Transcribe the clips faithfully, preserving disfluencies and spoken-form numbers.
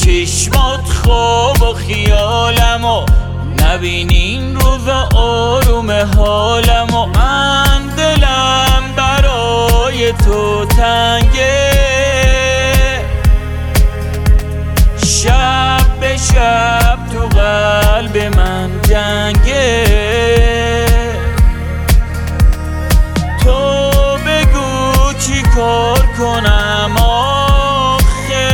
چشمات خواب و خیالمو نبینی این روزا آروم حالمو من دلم برای تو تنگه شب به شب تو قلب من جنگه تو بگو چی کار کنم آخه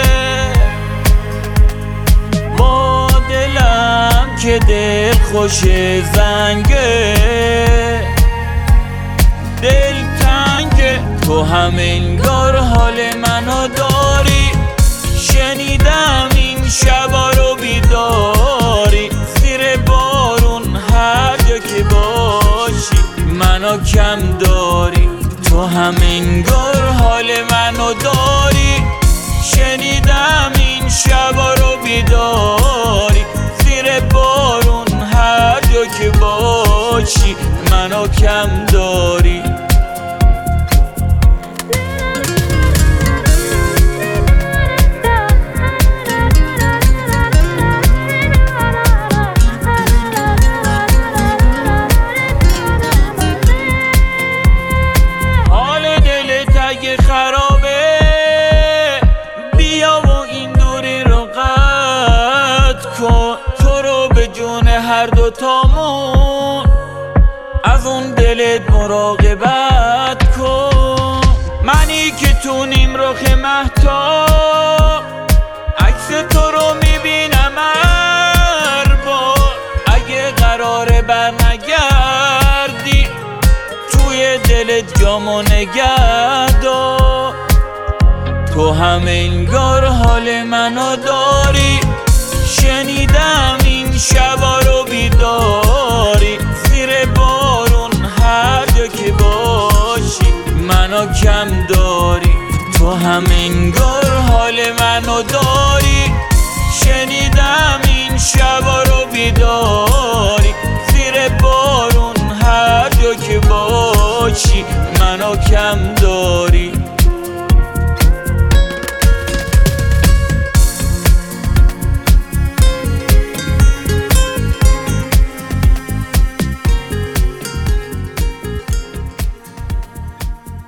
با دلم که دل خوش زنگه دل تنگه تو هم انگار حال منو داری شنیدم این شبا رو بیداری زیر بارون هر جا که باشی منو کم داری تو هم انگار حال منو داری شنیدم این شبا رو بیداری زیر بارون هر جا که باشی منو کم داری خرابه بیا و این دوری رو قطع کن تو رو به جون هر دوتامون از اون دلت مراقبت کن منی که تو نیم رخ مهتاب عکس تو رو میبینم هر بار اگه قراره برنگردی توی دلت جامو نگهدار تو هم انگار حال منو داری شنیدم این شبا رو بیداری زیر بارون هر جا که باشی منو کم داری تو هم انگار